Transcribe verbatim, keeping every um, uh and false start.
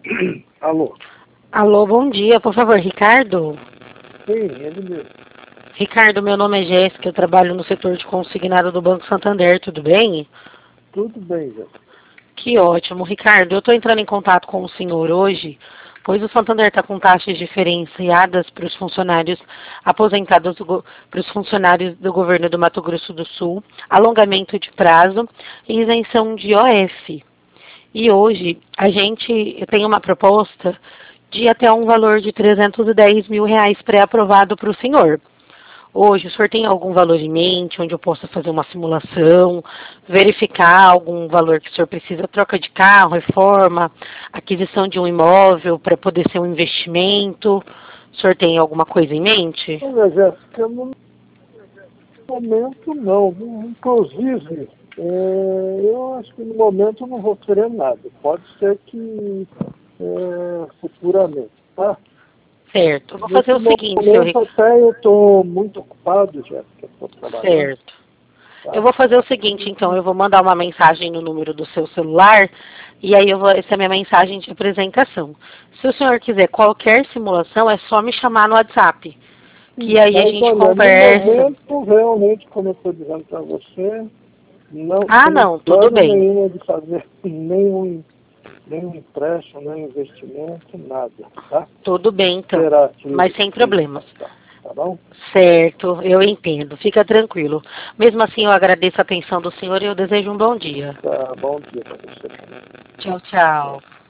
Alô? Alô, bom dia. Por favor, Ricardo? Sim, ele mesmo. Ricardo, meu nome é Jéssica, eu trabalho no setor de consignado do Banco Santander, tudo bem? Tudo bem, Zé. Que ótimo. Ricardo, eu estou entrando em contato com o senhor hoje, pois o Santander está com taxas diferenciadas para os funcionários aposentados, para os funcionários do governo do Mato Grosso do Sul, alongamento de prazo e isenção de O F. E hoje a gente tem uma proposta de até um valor de trezentos e dez mil reais pré-aprovado para o senhor. Hoje, o senhor tem algum valor em mente, onde eu possa fazer uma simulação, verificar algum valor que o senhor precisa, troca de carro, reforma, aquisição de um imóvel para poder ser um investimento? O senhor tem alguma coisa em mente? Olha, Jéssica, no momento não. Inclusive, é, eu acho que no momento eu não vou querer nada. Pode ser que é, futuramente, tá? Certo. Eu vou fazer Nesse o seguinte, senhor momento Ricardo. até eu estou muito ocupado, Jéssica, estou trabalhando. Certo. Tá? Eu vou fazer o seguinte, então, eu vou mandar uma mensagem no número do seu celular, e aí eu vou, essa é a minha mensagem de apresentação. Se o senhor quiser qualquer simulação, é só me chamar no WhatsApp, que aí a Mas gente olha, no conversa. momento, realmente, como eu estou dizendo para você, não Ah, tenho não, tudo plano bem. nenhum de fazer nenhum, nenhum empréstimo, nenhum investimento, nada, tá? Tudo bem, então, Será que mas sem problemas. tá, tá bom? Certo, eu entendo, fica tranquilo. Mesmo assim, eu agradeço a atenção do senhor e eu desejo um bom dia. Tá, bom dia para você. Tchau, tchau.